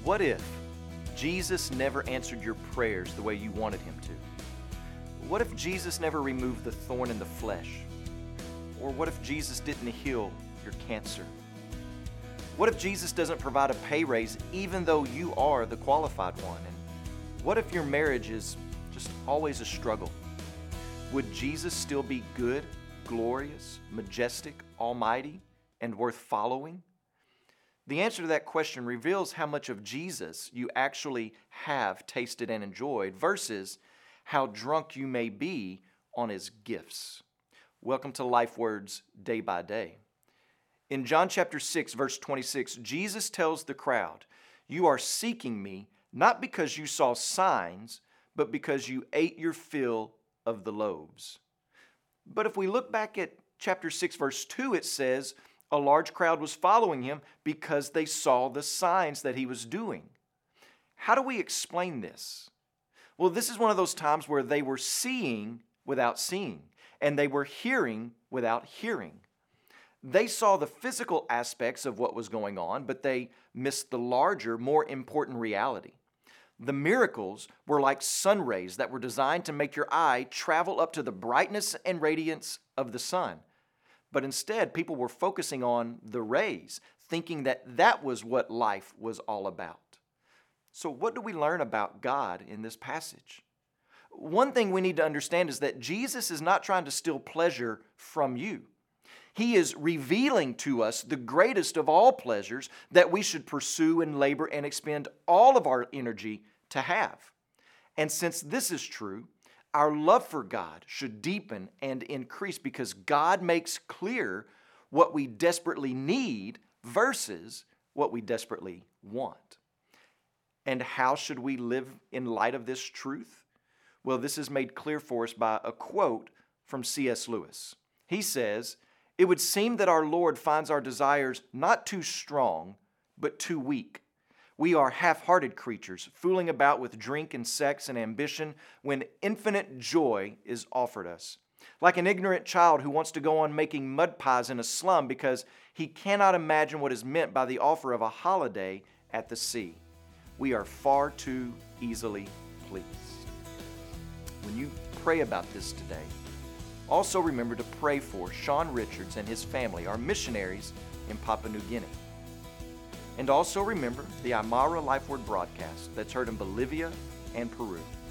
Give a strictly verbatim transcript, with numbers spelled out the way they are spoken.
What if Jesus never answered your prayers the way you wanted him to? What if Jesus never removed the thorn in the flesh? Or what if Jesus didn't heal your cancer? What if Jesus doesn't provide a pay raise even though you are the qualified one? And what if your marriage is just always a struggle? Would Jesus still be good, glorious, majestic, almighty, and worth following? The answer to that question reveals how much of Jesus you actually have tasted and enjoyed versus how drunk you may be on his gifts. Welcome to Life Words Day by Day. In John chapter six, verse twenty-six, Jesus tells the crowd, "You are seeking me not because you saw signs, but because you ate your fill of the loaves." But if we look back at chapter six, verse two, it says, a large crowd was following him because they saw the signs that he was doing. How do we explain this? Well, this is one of those times where they were seeing without seeing, and they were hearing without hearing. They saw the physical aspects of what was going on, but they missed the larger, more important reality. The miracles were like sun rays that were designed to make your eye travel up to the brightness and radiance of the sun. But instead, people were focusing on the rays, thinking that that was what life was all about. So what do we learn about God in this passage? One thing we need to understand is that Jesus is not trying to steal pleasure from you. He is revealing to us the greatest of all pleasures that we should pursue and labor and expend all of our energy to have. And since this is true, our love for God should deepen and increase because God makes clear what we desperately need versus what we desperately want. And how should we live in light of this truth? Well, this is made clear for us by a quote from C S Lewis. He says, "It would seem that our Lord finds our desires not too strong, but too weak. We are half-hearted creatures, fooling about with drink and sex and ambition when infinite joy is offered us. Like an ignorant child who wants to go on making mud pies in a slum because he cannot imagine what is meant by the offer of a holiday at the sea. We are far too easily pleased." When you pray about this today, also remember to pray for Sean Richards and his family, our missionaries in Papua New Guinea. And also remember the Aymara Life Word broadcast that's heard in Bolivia and Peru.